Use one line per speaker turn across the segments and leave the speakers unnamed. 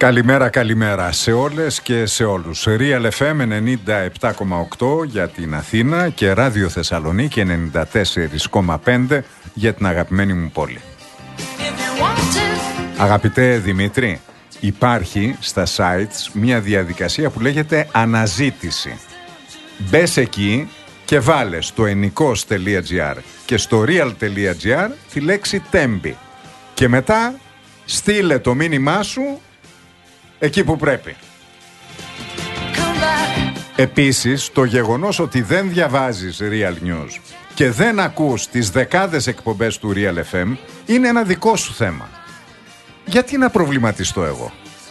Καλημέρα σε όλες και σε όλους. Real FM 97,8 για την Αθήνα και Ράδιο Θεσσαλονίκη 94,5 για την αγαπημένη μου πόλη. Αγαπητέ Δημήτρη, υπάρχει στα sites μια διαδικασία που λέγεται αναζήτηση. Μπες εκεί και βάλε στο ennikos.gr και στο real.gr τη λέξη Τέμπη και μετά στείλε το μήνυμά σου εκεί που πρέπει. Επίσης, το γεγονός ότι δεν διαβάζεις Real News και δεν ακούς τις δεκάδες εκπομπές του Real FM είναι ένα δικό σου θέμα. Γιατί να προβληματιστώ εγώ?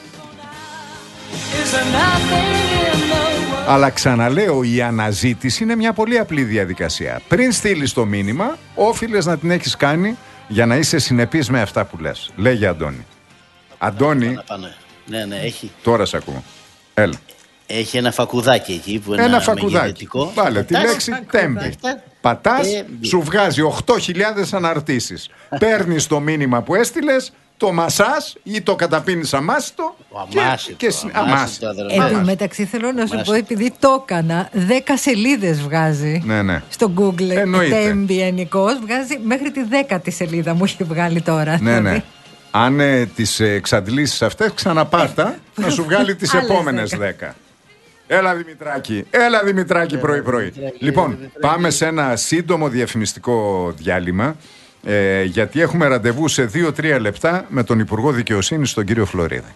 Αλλά ξαναλέω, η αναζήτηση είναι μια πολύ απλή διαδικασία. Πριν στείλεις το μήνυμα, όφιλες να την έχεις κάνει για να είσαι συνεπής με αυτά που λες. Λέγε Αντώνη. Αντώνη.
Ναι, έχει.
Τώρα σε ακούω. Έλα.
Έχει ένα φακουδάκι εκεί που είναι
ένα φακουδάκι. Βάλε τη λέξη Τέμπη. Πατάς, σου βγάζει 8.000 αναρτήσεις. Παίρνεις το μήνυμα που έστειλες, το μασάς ή το καταπίνεις αμάσιτο.
Εν τω μεταξύ θέλω να σου πω, επειδή το έκανα, 10 σελίδες βγάζει στο Google. Τέμπη Εννικός βγάζει μέχρι τη 10η σελίδα μου έχει βγάλει τώρα.
Ναι. Αν τις εξαντλήσεις αυτές, ξαναπάρτα να σου βγάλει τις επόμενες 10. Έλα Δημητράκη πρωί-πρωί. Λοιπόν, πάμε σε ένα σύντομο διαφημιστικό διάλειμμα, γιατί έχουμε ραντεβού σε 2-3 λεπτά με τον Υπουργό Δικαιοσύνης, τον κύριο Φλωρίδη.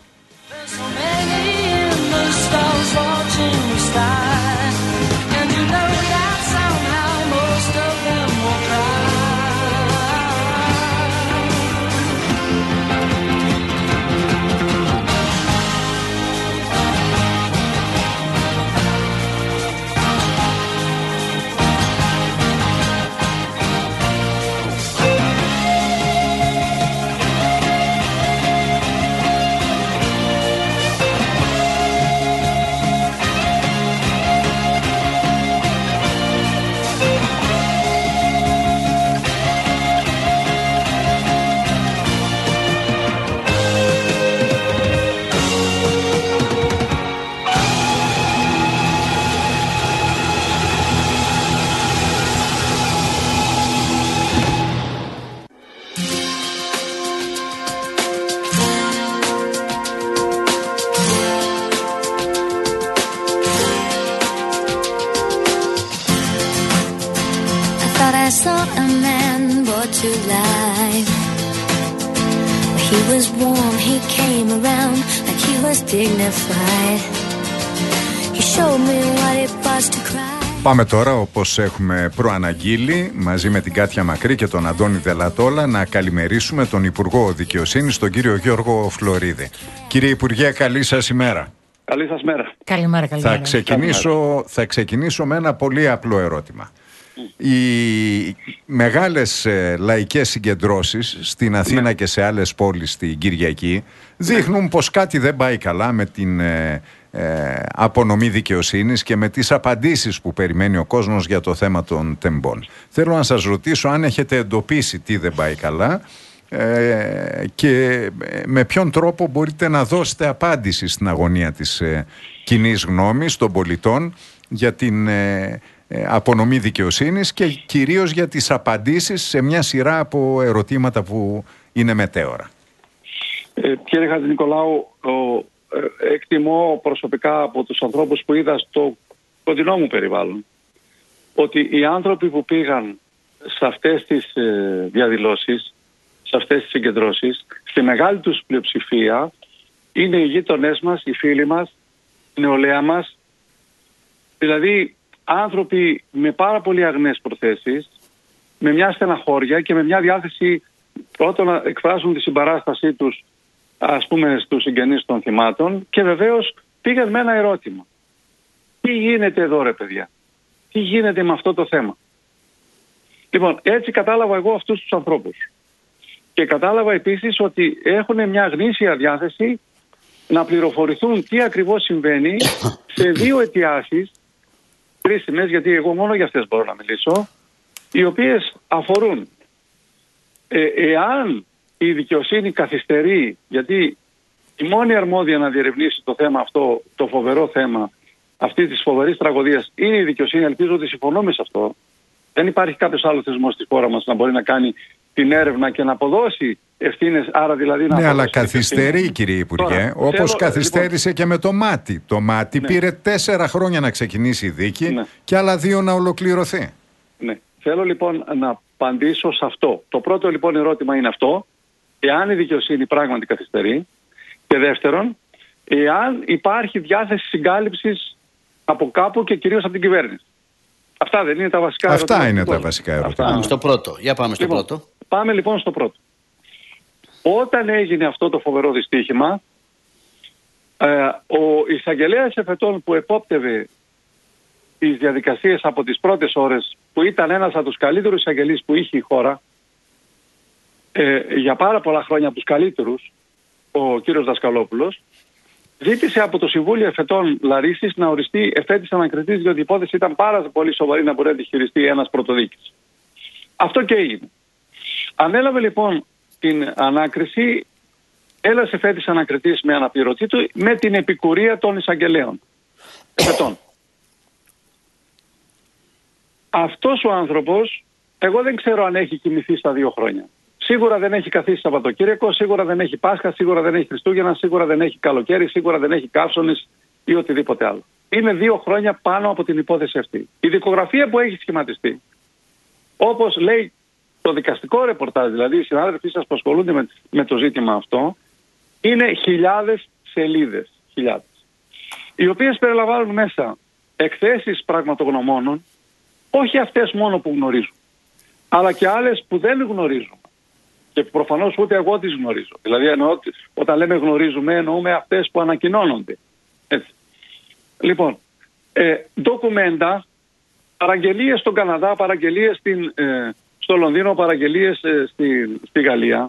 Πάμε τώρα, όπως έχουμε προαναγγείλει, μαζί με την Κάτια Μακρύ και τον Αντώνη Δελατόλα, να καλημερίσουμε τον Υπουργό Δικαιοσύνης, τον κύριο Γιώργο Φλωρίδη. Κύριε Υπουργέ, καλή σας ημέρα.
Καλή σας μέρα.
Καλημέρα.
Θα ξεκινήσω με ένα πολύ απλό ερώτημα. Οι μεγάλες λαϊκές συγκεντρώσεις στην Αθήνα και σε άλλες πόλεις την Κυριακή δείχνουν πως κάτι δεν πάει καλά με την απονομή δικαιοσύνης και με τις απαντήσεις που περιμένει ο κόσμος για το θέμα των τεμπών. Θέλω να σας ρωτήσω αν έχετε εντοπίσει τι δεν πάει καλά και με ποιον τρόπο μπορείτε να δώσετε απάντηση στην αγωνία της κοινής γνώμης των πολιτών για την απονομή δικαιοσύνης και κυρίως για τις απαντήσεις σε μια σειρά από ερωτήματα που είναι μετέωρα.
Κύριε Χατζηνικολάου, εκτιμώ προσωπικά από τους ανθρώπους που είδα στο κοντινό μου περιβάλλον ότι οι άνθρωποι που πήγαν σε αυτές τις διαδηλώσεις, σε αυτές τις συγκεντρώσεις, στη μεγάλη τους πλειοψηφία είναι οι γείτονές μας, οι φίλοι μας, η νεολαία μας, δηλαδή άνθρωποι με πάρα πολύ αγνές προθέσεις, με μια στεναχώρια και με μια διάθεση πρώτον να εκφράσουν τη συμπαράστασή τους, ας πούμε, στους συγγενείς των θυμάτων, και βεβαίως πήγαν με ένα ερώτημα. Τι γίνεται εδώ ρε παιδιά? Τι γίνεται με αυτό το θέμα? Λοιπόν, έτσι κατάλαβα εγώ αυτούς τους ανθρώπους. Και κατάλαβα επίσης ότι έχουν μια γνήσια διάθεση να πληροφορηθούν τι ακριβώς συμβαίνει σε δύο αιτιάσεις κρίσιμες, γιατί εγώ μόνο για αυτές μπορώ να μιλήσω, οι οποίες αφορούν εάν η δικαιοσύνη καθυστερεί, γιατί η μόνη αρμόδια να διερευνήσει το θέμα αυτό, το φοβερό θέμα αυτή της φοβερής τραγωδίας, είναι η δικαιοσύνη. Ελπίζω ότι συμφωνούμε σε αυτό. Δεν υπάρχει κάποιος άλλος θεσμός στη χώρα μας να μπορεί να κάνει την έρευνα και να αποδώσει ευθύνες. Άρα δηλαδή να
αλλά καθυστερεί, κύριε Υπουργέ, όπως καθυστέρησε και με το ΜΑΤΗ. Το ΜΑΤΗ πήρε 4 χρόνια να ξεκινήσει η δίκη και άλλα 2 να ολοκληρωθεί.
Ναι. Θέλω λοιπόν να απαντήσω σε αυτό. Το πρώτο λοιπόν ερώτημα είναι αυτό. Εάν η δικαιοσύνη πράγματι καθυστερεί. Και δεύτερον, εάν υπάρχει διάθεση συγκάλυψης από κάπου και κυρίως από την κυβέρνηση. Αυτά δεν είναι τα βασικά ερωτήματα?
Αυτά είναι τα βασικά ερωτήματα.
Πάμε στο πρώτο. Για πάμε στο πρώτο.
Πάμε λοιπόν στο πρώτο. Όταν έγινε αυτό το φοβερό δυστύχημα, ο εισαγγελέας εφετών που επόπτευε τις διαδικασίες από τις πρώτες ώρες, που ήταν ένας από τους καλύτερους εισαγγελείς που είχε η χώρα, για πάρα πολλά χρόνια από τους καλύτερους, ο κύριος Δασκαλόπουλος, ζήτησε από το Συμβούλιο Εφετών Λαρίσης να οριστεί εφέτης ανακριτής, διότι η υπόθεση ήταν πάρα πολύ σοβαρή να μπορεί να τη χειριστεί ένας πρωτοδίκης. Αυτό και έγινε. Ανέλαβε λοιπόν την ανάκριση, έλασε εφέτης ανακριτής με αναπληρωτή του, με την επικουρία των εισαγγελέων εφετών. Αυτός ο άνθρωπος, εγώ δεν ξέρω αν έχει κοιμηθεί στα 2 χρόνια. Σίγουρα δεν έχει καθίσει Σαββατοκύριακο, σίγουρα δεν έχει Πάσχα, σίγουρα δεν έχει Χριστούγεννα, σίγουρα δεν έχει καλοκαίρι, σίγουρα δεν έχει καύσονες ή οτιδήποτε άλλο. Είναι 2 χρόνια πάνω από την υπόθεση αυτή. Η δικογραφία που έχει σχηματιστεί, όπως λέει το δικαστικό ρεπορτάζ, δηλαδή οι συνάδελφοί σας που ασχολούνται με το ζήτημα αυτό, είναι χιλιάδες σελίδες, οι οποίες περιλαμβάνουν μέσα εκθέσεις πραγματογνωμόνων, όχι αυτές μόνο που γνωρίζουν, αλλά και άλλες που δεν γνωρίζουν. Και προφανώς ούτε εγώ τις γνωρίζω. Δηλαδή όταν λέμε γνωρίζουμε, εννοούμε αυτές που ανακοινώνονται. Έτσι. Λοιπόν, ντοκουμέντα, παραγγελίες στον Καναδά, παραγγελίες στο Λονδίνο, παραγγελίες στη Γαλλία.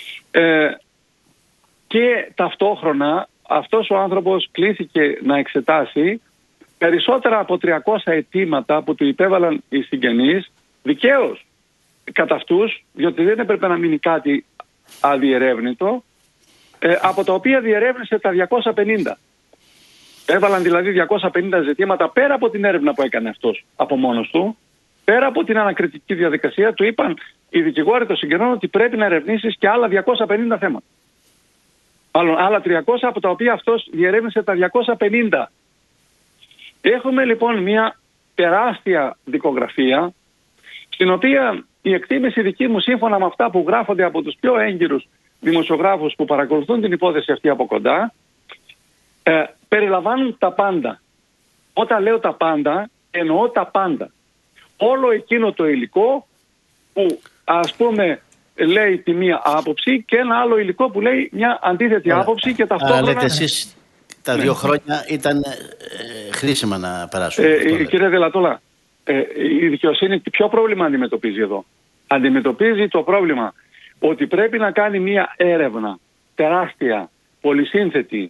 Και ταυτόχρονα αυτός ο άνθρωπος κλήθηκε να εξετάσει περισσότερα από 300 αιτήματα που του υπέβαλαν οι συγγενείς, δικαίως κατά αυτούς, διότι δεν έπρεπε να μείνει κάτι αδιερεύνητο, από τα οποία διερεύνησε τα 250. Έβαλαν δηλαδή 250 ζητήματα πέρα από την έρευνα που έκανε αυτός από μόνος του, πέρα από την ανακριτική διαδικασία, του είπαν οι δικηγόροι των συγγενών ότι πρέπει να ερευνήσεις και άλλα 250 θέματα. Άλλα 300 από τα οποία αυτός διερεύνησε τα 250. Έχουμε λοιπόν μια τεράστια δικογραφία, στην οποία η εκτίμηση δική μου, σύμφωνα με αυτά που γράφονται από τους πιο έγκυρους δημοσιογράφους που παρακολουθούν την υπόθεση αυτή από κοντά, περιλαμβάνουν τα πάντα. Όταν λέω τα πάντα, εννοώ τα πάντα. Όλο εκείνο το υλικό που ας πούμε λέει τη μία άποψη και ένα άλλο υλικό που λέει μια αντίθετη άποψη και ταυτόχρονα...
λέτε εσείς τα 2 χρόνια ήταν χρήσιμα να περάσουν.
Κύριε Δελατόλα, η δικαιοσύνη ποιο πρόβλημα αντιμετωπίζει εδώ? Αντιμετωπίζει το πρόβλημα ότι πρέπει να κάνει μια έρευνα τεράστια, πολυσύνθετη,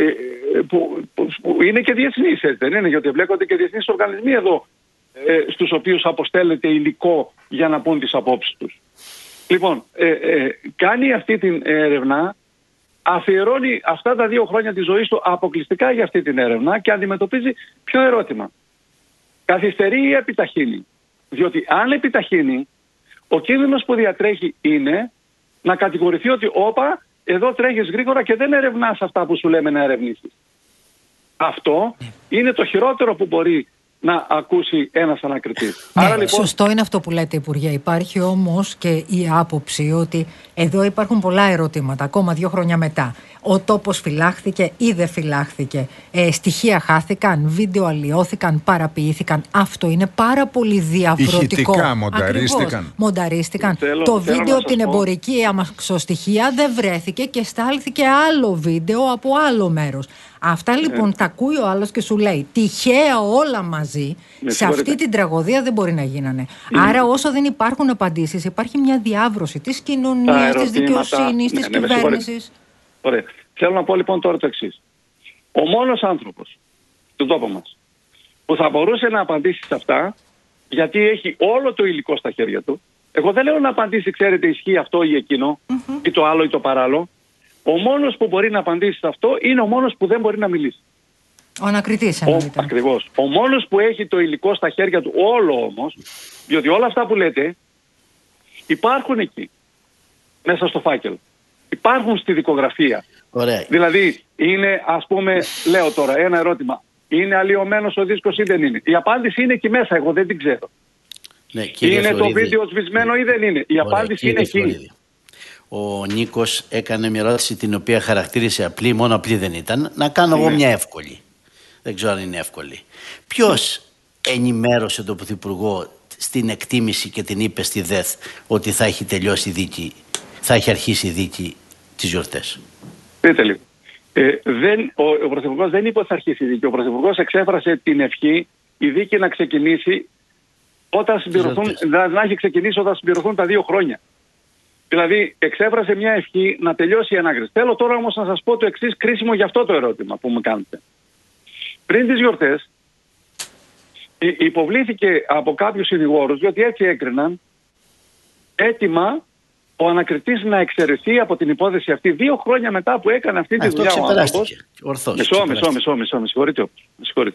που είναι και διεθνής, δεν είναι? Γιατί εμπλέκονται και διεθνείς οργανισμοί εδώ, στους οποίους αποστέλλεται υλικό για να πούν τις απόψεις τους. Λοιπόν, κάνει αυτή την έρευνα, αφιερώνει αυτά τα 2 χρόνια της ζωής του αποκλειστικά για αυτή την έρευνα και αντιμετωπίζει ποιο ερώτημα? Καθυστερεί ή επιταχύνει? Διότι αν επιταχύνει, ο κίνδυνος που διατρέχει είναι να κατηγορηθεί ότι όπα, εδώ τρέχεις γρήγορα και δεν ερευνάς αυτά που σου λέμε να ερευνήσεις. Αυτό είναι το χειρότερο που μπορεί να ακούσει ένας ανακριτής.
Ναι, άρα, λοιπόν... Σωστό είναι αυτό που λέτε, Υπουργέ. Υπάρχει όμως και η άποψη ότι εδώ υπάρχουν πολλά ερωτήματα, ακόμα 2 χρόνια μετά. Ο τόπος φυλάχθηκε ή δεν φυλάχθηκε? Στοιχεία χάθηκαν, βίντεο αλλοιώθηκαν, παραποιήθηκαν. Αυτό είναι πάρα πολύ διαφορετικό.
Ηχητικά μονταρίστηκαν.
Μονταρίστηκαν. Το βίντεο από την εμπορική αμαξοστοιχεία δεν βρέθηκε και στάλθηκε άλλο βίντεο από άλλο μέρος. Αυτά λοιπόν τα ακούει ο άλλος και σου λέει τυχαία όλα μαζί. Σε αυτή την τραγωδία δεν μπορεί να γίνανε. Άρα όσο δεν υπάρχουν απαντήσεις, υπάρχει μια διάβρωση της κοινωνίας, της δικαιοσύνης, της κυβέρνησης.
Ωραία. Θέλω να πω λοιπόν τώρα το εξής. Ο μόνος άνθρωπος του τόπου μας που θα μπορούσε να απαντήσει σε αυτά, γιατί έχει όλο το υλικό στα χέρια του. Εγώ δεν λέω να απαντήσει, ξέρετε, ισχύει αυτό ή εκείνο, ή το άλλο ή το παράλληλο. Ο μόνος που μπορεί να απαντήσει σε αυτό είναι ο μόνος που δεν μπορεί να μιλήσει.
Ο ανακριτής εννοείται.
Ακριβώς. Ο μόνος που έχει το υλικό στα χέρια του, όλο όμως, διότι όλα αυτά που λέτε υπάρχουν εκεί, μέσα στο φάκελο. Υπάρχουν στη δικογραφία.
Ωραία.
Δηλαδή, είναι, ας πούμε, λέω τώρα ένα ερώτημα. Είναι αλλοιωμένος ο δίσκος ή δεν είναι? Η απάντηση είναι εκεί μέσα, εγώ δεν την ξέρω.
Ναι,
είναι
Φλωρίδη,
το βίντεο σβησμένο ή δεν είναι? Η απάντηση είναι εκεί.
Ο Νίκος έκανε μια ερώτηση την οποία χαρακτήρισε απλή, μόνο απλή δεν ήταν. Να κάνω εγώ μια εύκολη. Δεν ξέρω αν είναι εύκολη. Ποιος ενημέρωσε τον Πρωθυπουργό στην εκτίμηση και την είπε στη ΔΕΘ ότι θα έχει τελειώσει η δίκη, θα έχει αρχίσει η δίκη τις γιορτές?
Πείτε λίγο. Ο Πρωθυπουργός δεν είπε ότι θα αρχίσει η δίκη. Ο Πρωθυπουργός εξέφρασε την ευχή η δίκη να ξεκινήσει όταν συμπληρωθούν, να έχει ξεκινήσει όταν συμπληρωθούν τα 2 χρόνια. Δηλαδή εξέφρασε μια ευχή να τελειώσει η ανάκριση. Θέλω τώρα όμως να σας πω το εξής κρίσιμο για αυτό το ερώτημα που μου κάνετε. Πριν τις γιορτές υποβλήθηκε από κάποιους συνηγόρους, διότι έτσι έκριναν, έτοιμα ο ανακριτής να εξαιρεθεί από την υπόθεση αυτή 2 χρόνια μετά που έκανε αυτή τη δουλειά.
Αυτό ξεπεράστηκε.
Μισό, με συγχωρείτε.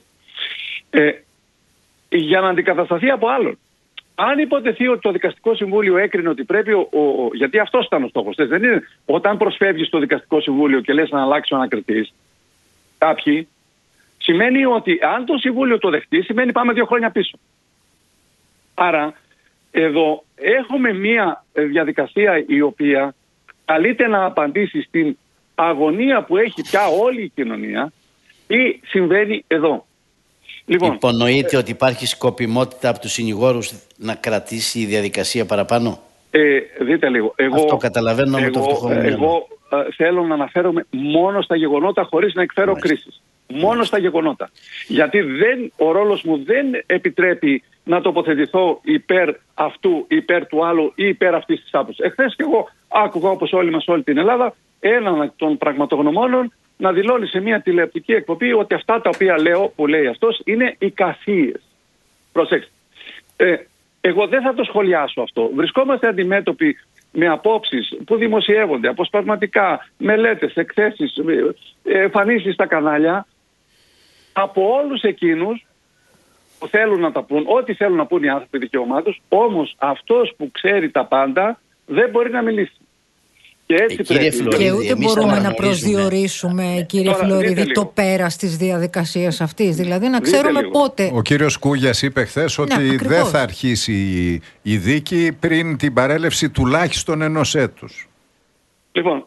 Για να αντικατασταθεί από άλλον. Αν υποτεθεί ότι το Δικαστικό Συμβούλιο έκρινε ότι πρέπει, γιατί αυτός ήταν ο στόχος, δεν είναι όταν προσφεύγεις στο Δικαστικό Συμβούλιο και λες να αλλάξει ο ανακριτής, κάποιοι, σημαίνει ότι αν το Συμβούλιο το δεχτεί, σημαίνει πάμε 2 χρόνια πίσω. Άρα, εδώ έχουμε μία διαδικασία η οποία καλείται να απαντήσει στην αγωνία που έχει πια όλη η κοινωνία, τι συμβαίνει εδώ. Λοιπόν,
υπονοείται ότι υπάρχει σκοπιμότητα από τους συνηγόρους να κρατήσει η διαδικασία παραπάνω?
Δείτε λίγο. Αυτό
καταλαβαίνω με το φτωχό μου.
Εγώ θέλω να αναφέρομαι μόνο στα γεγονότα χωρίς να εκφέρω κρίσεις. Μόνο στα γεγονότα. Γιατί ο ρόλος μου δεν επιτρέπει να τοποθετηθώ υπέρ αυτού, υπέρ του άλλου ή υπέρ αυτής της άποψης. Εχθές και εγώ άκουγα, όπως όλοι μας όλη την Ελλάδα, έναν των πραγματογνωμόνων να δηλώνει σε μια τηλεοπτική εκπομπή ότι αυτά τα οποία λέω, που λέει αυτός, είναι εικασίες. Προσέξτε. Εγώ δεν θα το σχολιάσω αυτό. Βρισκόμαστε αντιμέτωποι με απόψεις που δημοσιεύονται, αποσπασματικά, μελέτες, εκθέσεις, εμφανίσεις στα κανάλια, από όλους εκείνους που θέλουν να τα πούν, ό,τι θέλουν να πούν οι άνθρωποι δικαιωμάτων, όμως αυτός που ξέρει τα πάντα δεν μπορεί να μιλήσει. Και έτσι πρέπει.
Και ούτε μπορούμε να προσδιορίσουμε, κύριε Φλωρίδη, το πέρας της διαδικασίας αυτής. Δηλαδή να ξέρουμε πότε.
Ο κύριος Κούγιας είπε χθες ότι δεν θα αρχίσει η δίκη πριν την παρέλευση τουλάχιστον 1 έτους. Λοιπόν,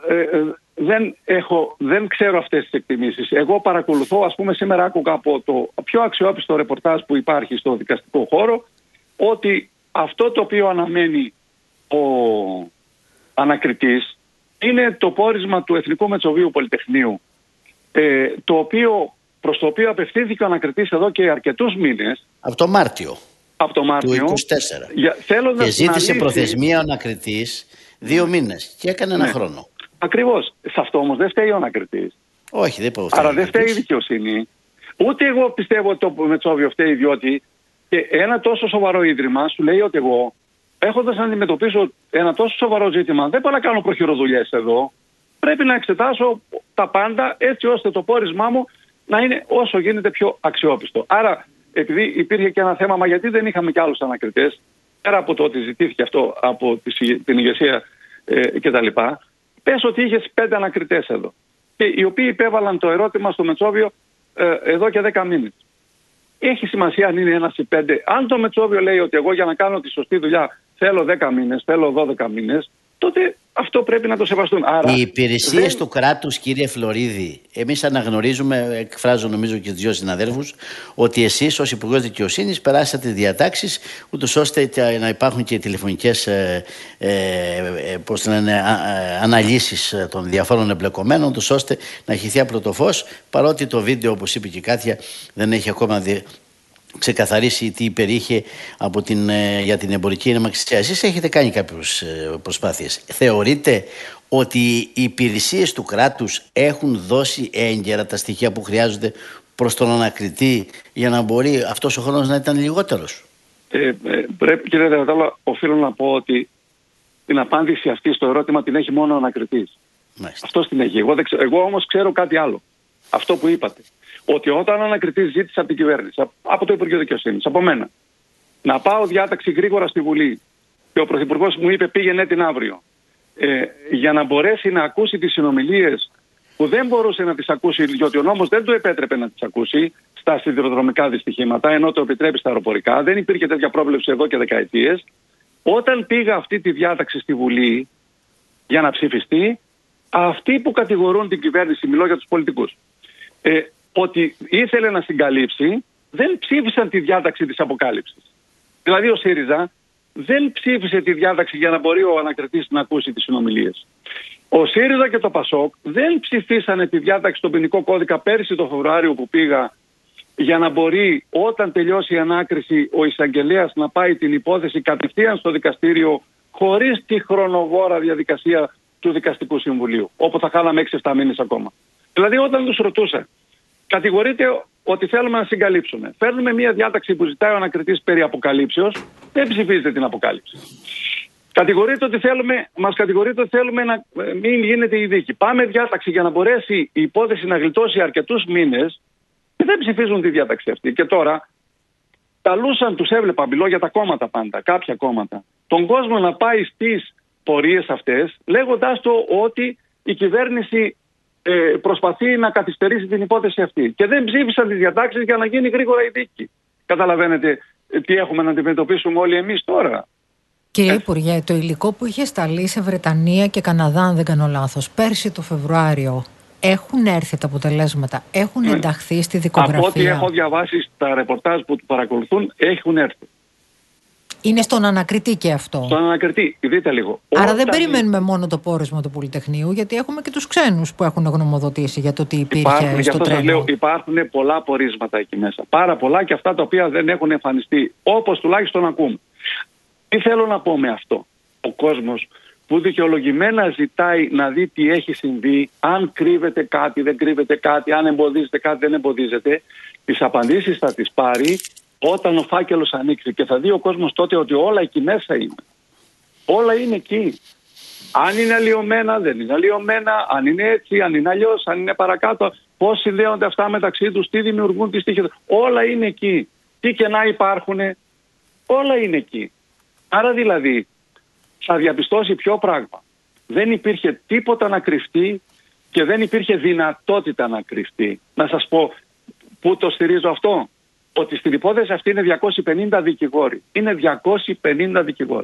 δεν ξέρω αυτές τις εκτιμήσεις. Εγώ παρακολουθώ, ας πούμε, σήμερα άκουγα από το πιο αξιόπιστο ρεπορτάζ που υπάρχει στο δικαστικό χώρο, ότι αυτό το οποίο αναμένει ο ανακριτής είναι το πόρισμα του Εθνικού Μετσοβίου Πολυτεχνείου, προς το οποίο απευθύνθηκε ο ανακριτής εδώ και αρκετούς μήνες.
Από το Μάρτιο του 2024. Και ζήτησε προθεσμία ο ανακριτής 2 μήνες και έκανε 1 χρόνο.
Ακριβώς. Σε αυτό όμως δεν φταίει ο ανακριτής.
Όχι, δεν πω.
Άρα δεν φταίει η δικαιοσύνη. Ούτε εγώ πιστεύω ότι το Μετσόβιο φταίει, διότι και ένα τόσο σοβαρό ίδρυμα σου λέει ότι εγώ, έχοντας να αντιμετωπίσω ένα τόσο σοβαρό ζήτημα, δεν πάω να κάνω προχειροδουλειές εδώ. Πρέπει να εξετάσω τα πάντα έτσι ώστε το πόρισμά μου να είναι όσο γίνεται πιο αξιόπιστο. Άρα, επειδή υπήρχε και ένα θέμα, μα γιατί δεν είχαμε κι άλλους ανακριτές, πέρα από το ότι ζητήθηκε αυτό από την ηγεσία κτλ. Πες ότι είχες 5 ανακριτές εδώ, και οι οποίοι υπέβαλαν το ερώτημα στο Μετσόβιο εδώ και 10 μήνες. Έχει σημασία αν είναι 1 ή 5. Αν το Μετσόβιο λέει ότι εγώ για να κάνω τη σωστή δουλειά θέλω 10 μήνες, θέλω 12 μήνες, τότε αυτό πρέπει να το σεβαστούν. Άρα,
οι υπηρεσίες του κράτους, κύριε Φλωρίδη, εμείς αναγνωρίζουμε, εκφράζω νομίζω και τους 2 συναδέλφους, ότι εσείς ως Υπουργός Δικαιοσύνης περάσατε διατάξεις ούτως ώστε να υπάρχουν και τηλεφωνικές αναλύσεις των διαφόρων εμπλεκομένων, ούτως ώστε να χυθεί απλό το φως, παρότι το βίντεο, όπως είπε και η Κάτια, δεν έχει ακόμα ξεκαθαρίσει τι υπερήχε για την εμπορική ενομαξία. Εσείς έχετε κάνει κάποιες προσπάθειες. Θεωρείτε ότι οι υπηρεσίες του κράτους έχουν δώσει έγκαιρα τα στοιχεία που χρειάζονται προς τον ανακριτή για να μπορεί αυτός ο χρόνος να ήταν λιγότερος?
Πρέπει, κύριε Δερατάλα, οφείλω να πω ότι την απάντηση αυτή στο ερώτημα την έχει μόνο ο ανακριτής.
Μάλιστα.
Αυτό στην έχει. Εγώ όμως ξέρω κάτι άλλο. Αυτό που είπατε. Ότι όταν ο ανακριτής ζήτησε από την κυβέρνηση, από το Υπουργείο Δικαιοσύνης, από μένα, να πάω διάταξη γρήγορα στη Βουλή και ο Πρωθυπουργός μου είπε πήγαινε την αύριο, για να μπορέσει να ακούσει τις συνομιλίες που δεν μπορούσε να τις ακούσει, διότι ο νόμος δεν του επέτρεπε να τις ακούσει στα σιδηροδρομικά δυστυχήματα, ενώ το επιτρέπει στα αεροπορικά. Δεν υπήρχε τέτοια πρόβλεψη εδώ και δεκαετίες. Όταν πήγα αυτή τη διάταξη στη Βουλή για να ψηφιστεί, αυτοί που κατηγορούν την κυβέρνηση, μιλώ για τους πολιτικούς, ότι ήθελε να συγκαλύψει, δεν ψήφισαν τη διάταξη της αποκάλυψης. Δηλαδή ο ΣΥΡΙΖΑ δεν ψήφισε τη διάταξη για να μπορεί ο ανακριτής να ακούσει τις συνομιλίες. Ο ΣΥΡΙΖΑ και το ΠΑΣΟΚ δεν ψηφίσανε τη διάταξη στον ποινικό κώδικα πέρσι το Φεβρουάριο που πήγα, για να μπορεί όταν τελειώσει η ανάκριση ο εισαγγελέας να πάει την υπόθεση κατευθείαν στο δικαστήριο χωρίς τη χρονοβόρα διαδικασία του Δικαστικού Συμβουλίου, όπου θα χάλαμε 6-7 μήνες ακόμα. Δηλαδή όταν τους ρωτούσα, κατηγορείτε ότι θέλουμε να συγκαλύψουμε. Φέρνουμε μια διάταξη που ζητάει ο ανακριτής περί αποκαλύψεως, δεν ψηφίζετε την αποκάλυψη. Μας κατηγορείτε ότι θέλουμε να μην γίνεται η δίκη. Πάμε διάταξη για να μπορέσει η υπόθεση να γλιτώσει αρκετούς μήνες και δεν ψηφίζουν τη διάταξη αυτή. Και τώρα καλούσαν, τους έβλεπα, μιλώ για τα κόμματα πάντα, κάποια κόμματα, τον κόσμο να πάει στις πορείες αυτές, λέγοντάς του ότι η κυβέρνηση προσπαθεί να καθυστερήσει την υπόθεση αυτή. Και δεν ψήφισαν τις διατάξεις για να γίνει γρήγορα η δίκη. Καταλαβαίνετε τι έχουμε να αντιμετωπίσουμε όλοι εμείς τώρα.
Κύριε Υπουργέ, το υλικό που είχε σταλεί σε Βρετανία και Καναδά, αν δεν κάνω λάθος, πέρσι το Φεβρουάριο, έχουν έρθει τα αποτελέσματα, έχουν ενταχθεί στη δικογραφία?
Από ό,τι έχω διαβάσει στα ρεπορτάζ που παρακολουθούν, έχουν έρθει.
Είναι στον ανακριτή και αυτό.
Στον ανακριτή, δείτε λίγο.
Άρα δεν περιμένουμε μόνο το πόρισμα του Πολυτεχνείου, γιατί έχουμε και τους ξένους που έχουν γνωμοδοτήσει για το τι υπήρχε στο τρένο.
Λέω, υπάρχουν πολλά πορίσματα εκεί μέσα. Πάρα πολλά και αυτά τα οποία δεν έχουν εμφανιστεί. Όπως τουλάχιστον ακούμε. Τι θέλω να πω με αυτό? Ο κόσμος που δικαιολογημένα ζητάει να δει τι έχει συμβεί, αν κρύβεται κάτι, δεν κρύβεται κάτι, αν εμποδίζεται κάτι, δεν εμποδίζεται, τις απαντήσεις θα τις πάρει όταν ο φάκελος ανοίξει και θα δει ο κόσμος τότε ότι όλα εκεί μέσα είναι. Όλα είναι εκεί. Αν είναι αλλοιωμένα, δεν είναι αλλοιωμένα, αν είναι έτσι, αν είναι αλλιώς, αν είναι παρακάτω, πώς συνδέονται αυτά μεταξύ τους, τι δημιουργούν, τι στοιχεία. Όλα είναι εκεί. Τι κενά υπάρχουν, όλα είναι εκεί. Άρα δηλαδή θα διαπιστώσει ποιο πράγμα. Δεν υπήρχε τίποτα να κρυφτεί και δεν υπήρχε δυνατότητα να κρυφτεί. Να σας πω πού το στηρίζω αυτό. Ότι στην υπόθεση αυτή είναι 250 δικηγόροι. Είναι 250 δικηγόροι.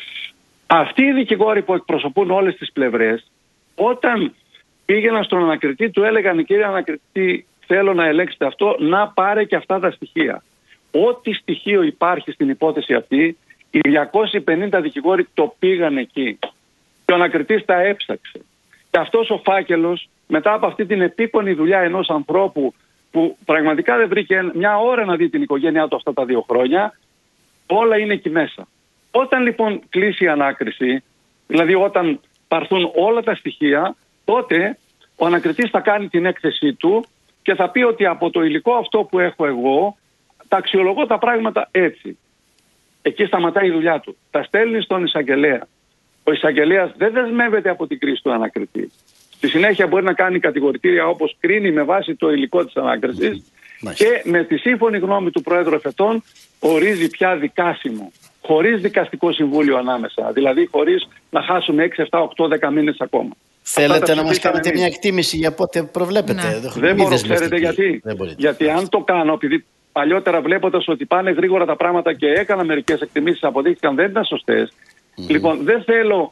Αυτοί οι δικηγόροι που εκπροσωπούν όλες τις πλευρές, όταν πήγαιναν στον ανακριτή, του έλεγαν κύριε ανακριτή, θέλω να ελέγξετε αυτό, να πάρε και αυτά τα στοιχεία. Ό,τι στοιχείο υπάρχει στην υπόθεση αυτή, οι 250 δικηγόροι το πήγαν εκεί. Και ο ανακριτής τα έψαξε. Και αυτός ο φάκελος, μετά από αυτή την επίπονη δουλειά ενός ανθρώπου που πραγματικά δεν βρήκε μια ώρα να δει την οικογένειά του αυτά τα 2 χρόνια, όλα είναι εκεί μέσα. Όταν λοιπόν κλείσει η ανάκριση, δηλαδή όταν πάρθουν όλα τα στοιχεία, τότε ο ανακριτής θα κάνει την έκθεσή του και θα πει ότι από το υλικό αυτό που έχω εγώ, τα αξιολογώ τα πράγματα έτσι. Εκεί σταματάει η δουλειά του. Τα στέλνει στον εισαγγελέα. Ο εισαγγελέας δεν δεσμεύεται από την κρίση του ανακριτή. Στη συνέχεια μπορεί να κάνει κατηγορητήρια όπως κρίνει με βάση το υλικό της ανάκρισης και με τη σύμφωνη γνώμη του Πρόεδρου εφετών ορίζει πια δικάσιμο. Χωρίς δικαστικό συμβούλιο ανάμεσα. Δηλαδή χωρίς να χάσουμε 6, 7, 8, 10 μήνες ακόμα.
Θέλετε να μας κάνετε μια εκτίμηση για πότε προβλέπετε?
Ναι.
Δεν μπορώ, ξέρετε γιατί. Γιατί αν το κάνω, επειδή παλιότερα βλέποντας ότι πάνε γρήγορα τα πράγματα και έκανα μερικές εκτιμήσεις, αποδείχθηκαν δεν ήταν σωστές. Λοιπόν, δεν θέλω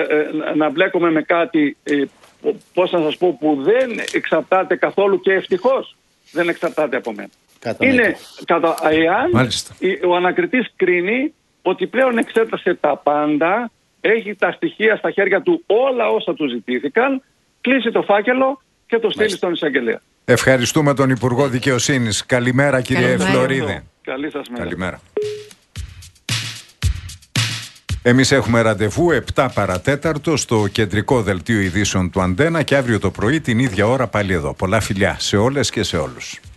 να μπλέκομαι με κάτι, πώς να σας πω, που δεν εξαρτάται καθόλου και ευτυχώς δεν εξαρτάται από μένα. Είναι εάν ο ανακριτής κρίνει ότι πλέον εξέτασε τα πάντα, έχει τα στοιχεία στα χέρια του όλα όσα του ζητήθηκαν, κλείσει το φάκελο και το στείλει στον εισαγγελέα.
Ευχαριστούμε τον Υπουργό Δικαιοσύνης. Καλημέρα κύριε Φλωρίδη.
Καλή σας μέρα.
Καλημέρα. Εμείς έχουμε ραντεβού 7 παρατέταρτο στο κεντρικό δελτίο ειδήσεων του Αντένα και αύριο το πρωί την ίδια ώρα πάλι εδώ. Πολλά φιλιά σε όλες και σε όλους.